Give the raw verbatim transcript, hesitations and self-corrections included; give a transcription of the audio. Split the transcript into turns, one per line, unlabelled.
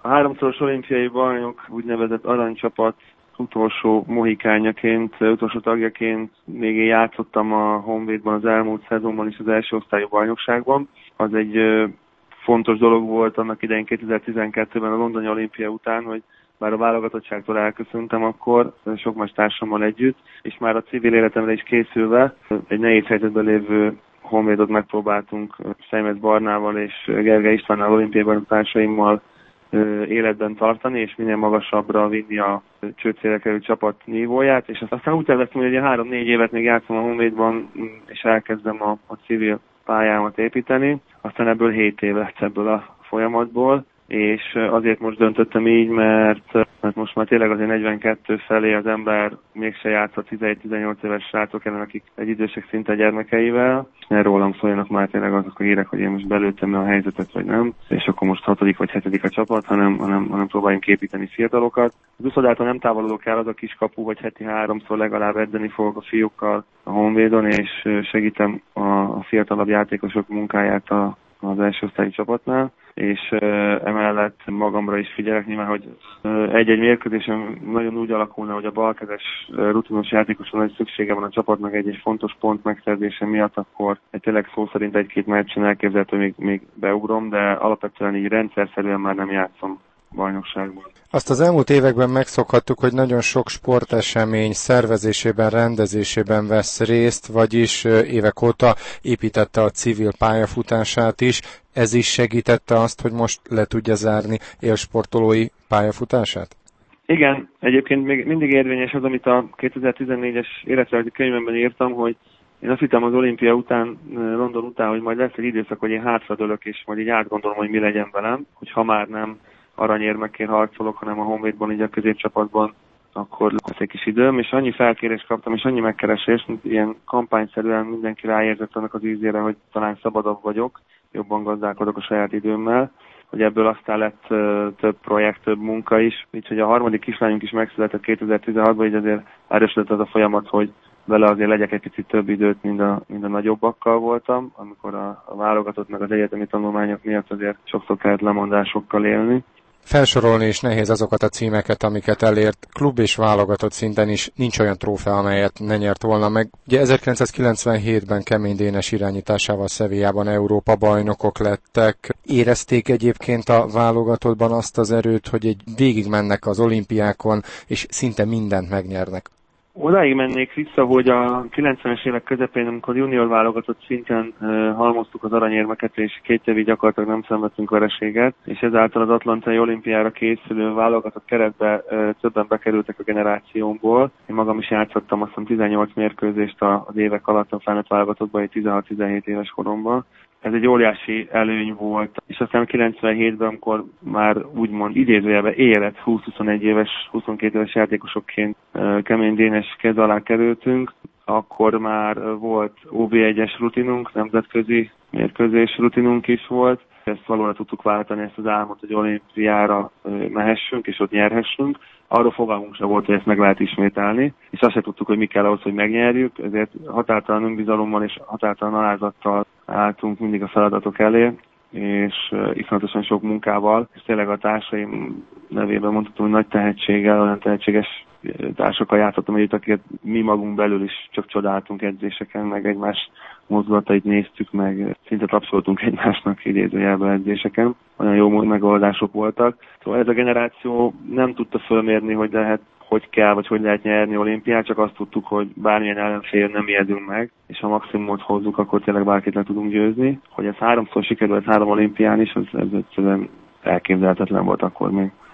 A háromszoros olimpiai bajnok úgynevezett aranycsapat utolsó mohikányaként, utolsó tagjaként még én játszottam a Honvédban az elmúlt szezonban is az első osztályú bajnokságban. Az egy fontos dolog volt annak idején kétezer-tizenkettőben a londoni olimpia után, hogy bár a válogatottságtól elköszöntem akkor, sok más társammal együtt, és már a civil életemre is készülve egy nehéz helyzetben lévő Honvédot megpróbáltunk Szejmec Barnával és Gergely Istvánnal olimpiai bajnoktársaimmal életben tartani, és minél magasabbra vinni a csőcélre került csapat nívóját, és aztán úgy terveztem, hogy egy három-négy évet még játszom a Honvédban, és elkezdem a, a civil pályámat építeni. Aztán ebből hét év lett ebből a folyamatból, és azért most döntöttem így, mert, mert most már tényleg azért negyvenkettő felé az ember mégse játszott tizenegy-tizennyolc éves srácok ellen, akik egy idősek szinte gyermekeivel. Ne rólam szóljanak már tényleg azok a hírek, hogy én most belőttem a helyzetet, vagy nem, és akkor most hatodik vagy hetedik a csapat, hanem, hanem, hanem próbáljunk építeni fiatalokat. Az uszodától nem távolodok el, az a kis kapu, hogy heti háromszor legalább edzeni fogok a fiúkkal a Honvédon, és segítem a fiatalabb játékosok munkáját a, az első osztályi csapatnál, és uh, emellett magamra is figyelek, nyilván, hogy uh, egy-egy mérkőzésen nagyon úgy alakulna, hogy a balkezes uh, rutinos játékoson nagy szüksége van a csapatnak egy-egy fontos pont megszerzése miatt, akkor egy tényleg szó szerint egy-két meccsen elképzelhető, hogy még, még beugrom, de alapvetően így rendszerszerűen már nem játszom bajnokságban.
Azt az elmúlt években megszokhattuk, hogy nagyon sok sportesemény szervezésében, rendezésében vesz részt, vagyis évek óta építette a civil pályafutását is. Ez is segítette azt, hogy most le tudja zárni élsportolói pályafutását?
Igen, egyébként még mindig érvényes az, amit a kétezer-tizennégyes életrajzi könyvemben írtam, hogy én azt hittem az olimpia után, London után, hogy majd lesz egy időszak, hogy én hátradőlök, és majd így átgondolom, hogy mi legyen velem, hogy ha már nem aranyérmekként harcolok, hanem a Honvédban, így a középcsapatban, akkor lesz egy kis időm, és annyi felkérést kaptam, és annyi megkeresést, mint ilyen kampányszerűen mindenki ráérzett annak az ízére, hogy talán szabadabb vagyok, jobban gazdálkodok a saját időmmel, hogy ebből aztán lett uh, több projekt, több munka is, úgyhogy a harmadik kislányunk is megszületett kétezer-tizenhatban, így azért erősödött az a folyamat, hogy vele azért legyek egy picit több időt, mint a, mint a nagyobbakkal voltam, amikor a, a válogatott meg az egyetemi tanulmányok miatt azért sokszor kellett lemondásokkal élni.
Felsorolni is nehéz azokat a címeket, amiket elért. Klub és válogatott szinten is nincs olyan trófea, amelyet ne nyert volna meg. Ugye ezerkilencszázkilencvenhétben Kemény Dénes irányításával Sevillában Európa bajnokok lettek. Érezték egyébként a válogatottban azt az erőt, hogy egy végig mennek az olimpiákon, és szinte mindent megnyernek?
Odáig mennék vissza, hogy a kilencvenes évek közepén, amikor junior válogatott szinten uh, halmoztuk az aranyérmeket, és két évig gyakorlatilag nem szenvedtünk vereséget, és ezáltal az atlantai olimpiára készülő válogatott keretbe uh, többen bekerültek a generációmból. Én magam is játszottam azt hiszem tizennyolc mérkőzést az évek alatt a felnőtt válogatottban, egy tizenhat-tizenhét éves koromban. Ez egy óriási előny volt, és aztán kilencvenhétben, amikor már úgymond idézőjelben érett húsz-huszonegy éves, huszonkét éves játékosokként Kemény Dénes kez alá kerültünk, akkor már volt ó bé egyes rutinunk, nemzetközi mérkőzés rutinunk is volt. Ezt valóra tudtuk váltani, ezt az álmot, hogy olimpiára mehessünk, és ott nyerhessünk. Arról fogalmunk sem volt, hogy ezt meg lehet ismételni, és azt se tudtuk, hogy mi kell ahhoz, hogy megnyerjük, ezért határtalan önbizalommal és határtalan alázattal álltunk mindig a feladatok elé, és iszonyatosan sok munkával, és tényleg a társaim nevében mondhatom, hogy nagy tehetséggel, olyan tehetséges társakkal játszottam együtt, akiket mi magunk belül is csak csodáltunk edzéseken, meg egymás mozgatait néztük meg, szinte tapsoltunk egymásnak idézőjelben edzéseken. Olyan jó megoldások voltak. Szóval ez a generáció nem tudta fölmérni, hogy lehet, hogy kell, vagy hogy lehet nyerni olimpiát, csak azt tudtuk, hogy bármilyen ellenfél nem ijedünk meg, és ha maximumot hozzuk, akkor tényleg bárkit le tudunk győzni. Hogy ez háromszor sikerült három olimpián is, az, ez egyszerűen elképzelhetetlen volt akkor még.